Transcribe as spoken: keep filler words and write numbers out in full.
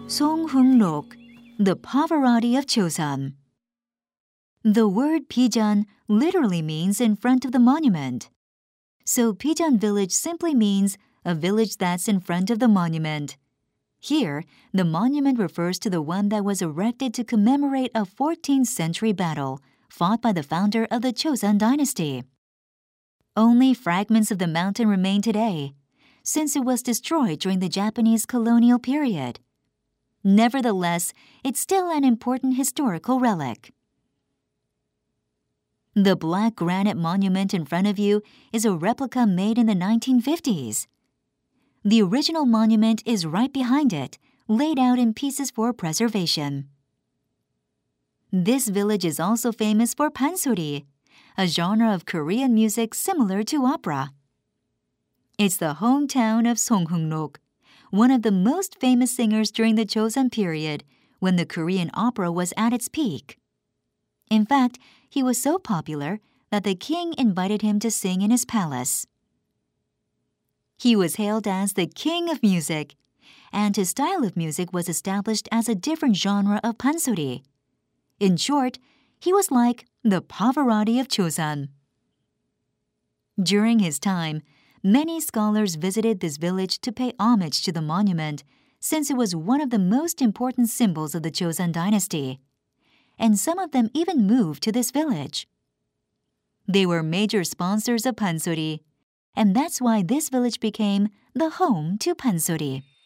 Songhungnok, the Pavarotti of Chosun. The word Pijeon literally means in front of the monument. So Pijeon village simply means a village that's in front of the monument. Here, the monument refers to the one that was erected to commemorate a fourteenth century battle fought by the founder of the Chosun dynasty. Only fragments of the mountain remain today, since it was destroyed during the Japanese colonial period. Nevertheless, it's still an important historical relic. The black granite monument in front of you is a replica made in the nineteen fifties. The original monument is right behind it, laid out in pieces for preservation. This village is also famous for pansori, a genre of Korean music similar to opera. It's the hometown of Songhungnok, one of the most famous singers during the Chosun period when the Korean opera was at its peak. In fact, he was so popular that the king invited him to sing in his palace. He was hailed as the king of music, and his style of music was established as a different genre of pansori. In short, he was like the Pavarotti of Chosun. During his time, many scholars visited this village to pay homage to the monument, since it was one of the most important symbols of the Chosun dynasty. And some of them even moved to this village. They were major sponsors of pansori, and that's why this village became the home to pansori.